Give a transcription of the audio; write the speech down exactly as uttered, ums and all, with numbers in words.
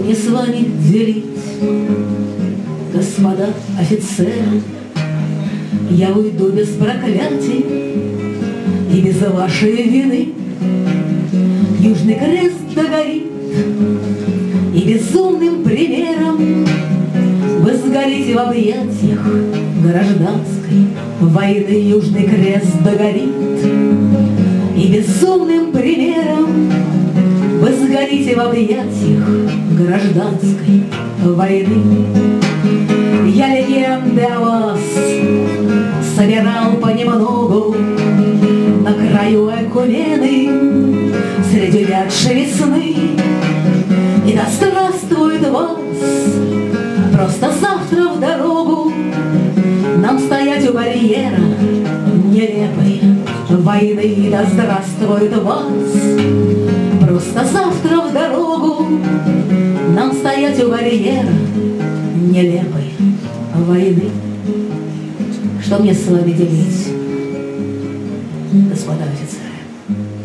мне с вами делить, господа офицеры? Я уйду без проклятий и без вашей вины. Южный крест догорит, и безумным примером вы сгорите в объятиях гражданской войны. Южный крест догорит, и безумным примером вы сгорите в объятиях гражданской войны. Я легенды о вас собирал понемногу на краю Экумены среди вятшей весны. И да здравствует вас просто завтра в дорогу нам стоять у барьера нелепой войны. И да здравствует вас просто завтра в дорогу нам стоять у барьера нелепой войны. Что мне с вами делить, господа офицеры?